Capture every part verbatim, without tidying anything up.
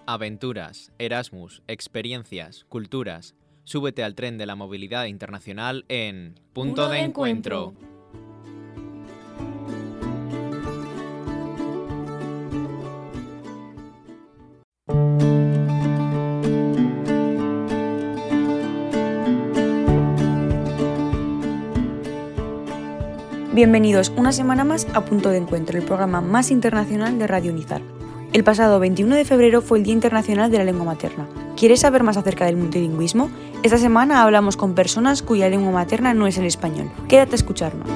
Aventuras, Erasmus, experiencias, culturas. Súbete al tren de la movilidad internacional en Punto de Encuentro. Bienvenidos una semana más a Punto de Encuentro, el programa más internacional de Radio Unizar. El pasado veintiuno de febrero fue el Día Internacional de la Lengua Materna. ¿Quieres saber más acerca del multilingüismo? Esta semana hablamos con personas cuya lengua materna no es el español. Quédate a escucharnos.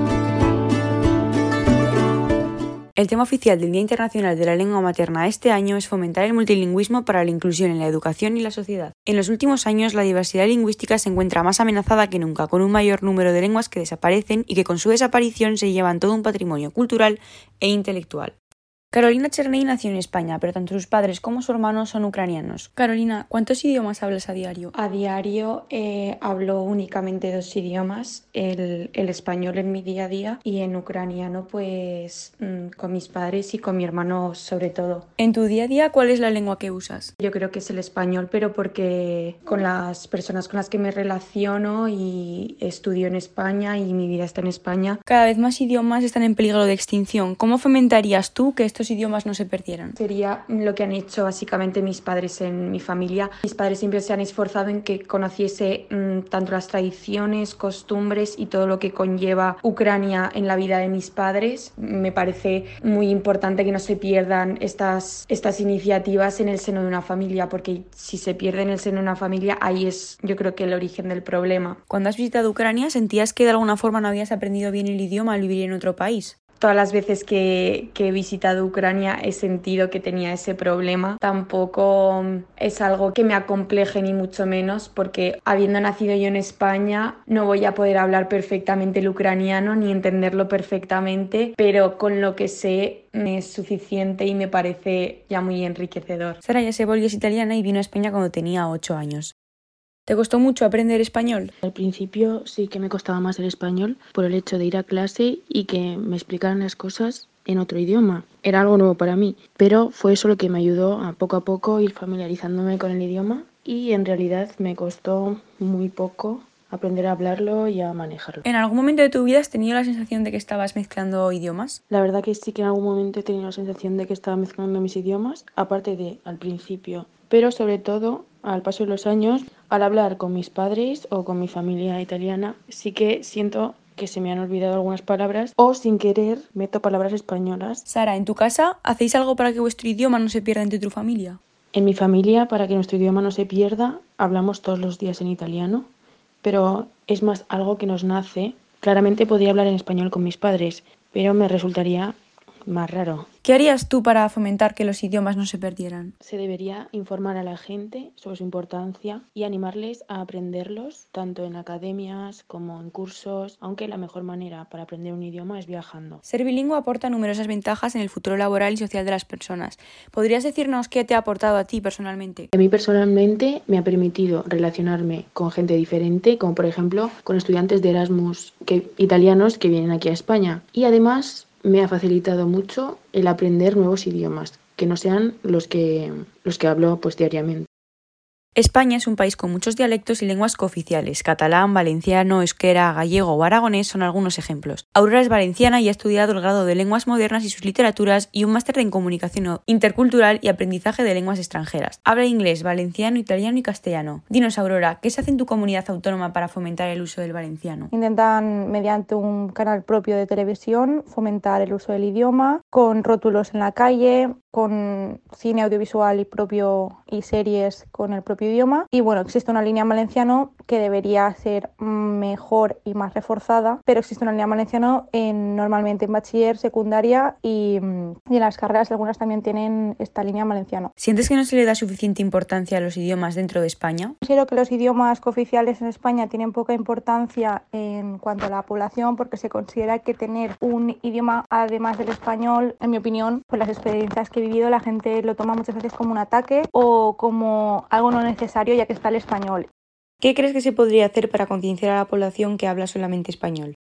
El tema oficial del Día Internacional de la Lengua Materna este año es fomentar el multilingüismo para la inclusión en la educación y la sociedad. En los últimos años, la diversidad lingüística se encuentra más amenazada que nunca, con un mayor número de lenguas que desaparecen y que con su desaparición se llevan todo un patrimonio cultural e intelectual. Carolina Cherney nació en España, pero tanto sus padres como su hermano son ucranianos. Carolina, ¿cuántos idiomas hablas a diario? A diario eh, hablo únicamente dos idiomas, el, el español en mi día a día y en ucraniano pues mmm, con mis padres y con mi hermano sobre todo. En tu día a día, ¿cuál es la lengua que usas? Yo creo que es el español, pero porque con las personas con las que me relaciono y estudio en España y mi vida está en España. Cada vez más idiomas están en peligro de extinción. ¿Cómo fomentarías tú que estos idiomas no se perdieran? Sería lo que han hecho básicamente mis padres en mi familia. Mis padres siempre se han esforzado en que conociese mmm, tanto las tradiciones, costumbres y todo lo que conlleva Ucrania en la vida de mis padres. Me parece muy importante que no se pierdan estas, estas iniciativas en el seno de una familia, porque si se pierde en el seno de una familia, ahí es yo creo que el origen del problema. Cuando has visitado Ucrania, ¿sentías que de alguna forma no habías aprendido bien el idioma al vivir en otro país? Todas las veces que, que he visitado Ucrania he sentido que tenía ese problema. Tampoco es algo que me acompleje ni mucho menos, porque habiendo nacido yo en España no voy a poder hablar perfectamente el ucraniano ni entenderlo perfectamente, pero con lo que sé me es suficiente y me parece ya muy enriquecedor. Sara Yasebol es italiana y vino a España cuando tenía ocho años. ¿Te costó mucho aprender español? Al principio sí que me costaba más el español por el hecho de ir a clase y que me explicaran las cosas en otro idioma. Era algo nuevo para mí, pero fue eso lo que me ayudó a poco a poco ir familiarizándome con el idioma y en realidad me costó muy poco aprender a hablarlo y a manejarlo. ¿En algún momento de tu vida has tenido la sensación de que estabas mezclando idiomas? La verdad que sí que en algún momento he tenido la sensación de que estaba mezclando mis idiomas, aparte de al principio, pero sobre todo al paso de los años, al hablar con mis padres o con mi familia italiana, sí que siento que se me han olvidado algunas palabras o sin querer meto palabras españolas. Sara, ¿en tu casa hacéis algo para que vuestro idioma no se pierda entre tu familia? En mi familia, para que nuestro idioma no se pierda, hablamos todos los días en italiano, pero es más algo que nos nace. Claramente podría hablar en español con mis padres, pero me resultaría más raro. ¿Qué harías tú para fomentar que los idiomas no se perdieran? Se debería informar a la gente sobre su importancia y animarles a aprenderlos, tanto en academias como en cursos, aunque la mejor manera para aprender un idioma es viajando. Ser bilingüe aporta numerosas ventajas en el futuro laboral y social de las personas. ¿Podrías decirnos qué te ha aportado a ti personalmente? A mí personalmente me ha permitido relacionarme con gente diferente, como por ejemplo con estudiantes de Erasmus que, italianos que vienen aquí a España. Y además me ha facilitado mucho el aprender nuevos idiomas, que no sean los que, los que hablo pues diariamente. España es un país con muchos dialectos y lenguas cooficiales. Catalán, valenciano, euskera, gallego o aragonés son algunos ejemplos. Aurora es valenciana y ha estudiado el grado de Lenguas Modernas y sus literaturas y un máster en Comunicación Intercultural y Aprendizaje de Lenguas Extranjeras. Habla inglés, valenciano, italiano y castellano. Dinos, Aurora, ¿qué se hace en tu comunidad autónoma para fomentar el uso del valenciano? Intentan, mediante un canal propio de televisión, fomentar el uso del idioma, con rótulos en la calle, con cine audiovisual y propio y series con el propio idioma. Y bueno, existe una línea en valenciano que debería ser mejor y más reforzada, pero existe una línea en valenciano en, normalmente en bachiller, secundaria y, y en las carreras algunas también tienen esta línea en valenciano. ¿Sientes que no se le da suficiente importancia a los idiomas dentro de España? Considero que los idiomas cooficiales en España tienen poca importancia en cuanto a la población, porque se considera que tener un idioma además del español, en mi opinión, por las experiencias que he vivido, la gente lo toma muchas veces como un ataque o como algo no necesario ya que está el español. ¿Qué crees que se podría hacer para concienciar a la población que habla solamente español?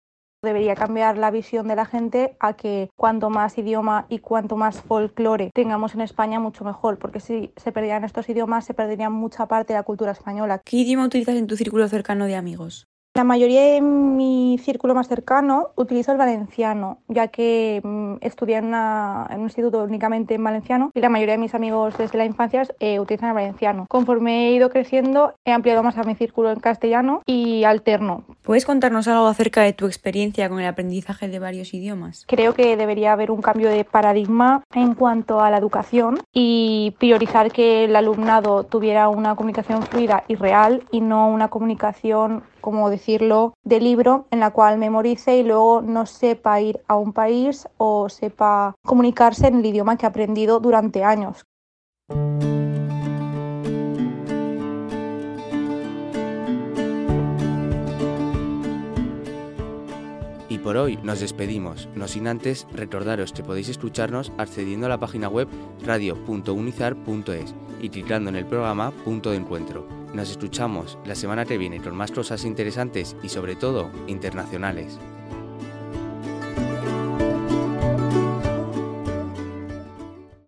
Debería cambiar la visión de la gente a que cuanto más idioma y cuanto más folclore tengamos en España, mucho mejor, porque si se perdieran estos idiomas, se perdería mucha parte de la cultura española. ¿Qué idioma utilizas en tu círculo cercano de amigos? La mayoría de mi círculo más cercano utilizo el valenciano, ya que mmm, estudié en, una, en un instituto únicamente en valenciano y la mayoría de mis amigos desde la infancia eh, utilizan el valenciano. Conforme he ido creciendo, he ampliado más a mi círculo en castellano y alterno. ¿Puedes contarnos algo acerca de tu experiencia con el aprendizaje de varios idiomas? Creo que debería haber un cambio de paradigma en cuanto a la educación y priorizar que el alumnado tuviera una comunicación fluida y real y no una comunicación, como decirlo, de libro en la cual memorice y luego no sepa ir a un país o sepa comunicarse en el idioma que ha aprendido durante años. Y por hoy nos despedimos, no sin antes recordaros que podéis escucharnos accediendo a la página web radio punto unizar punto es y clicando en el programa Punto de Encuentro. Nos escuchamos la semana que viene con más cosas interesantes y sobre todo internacionales.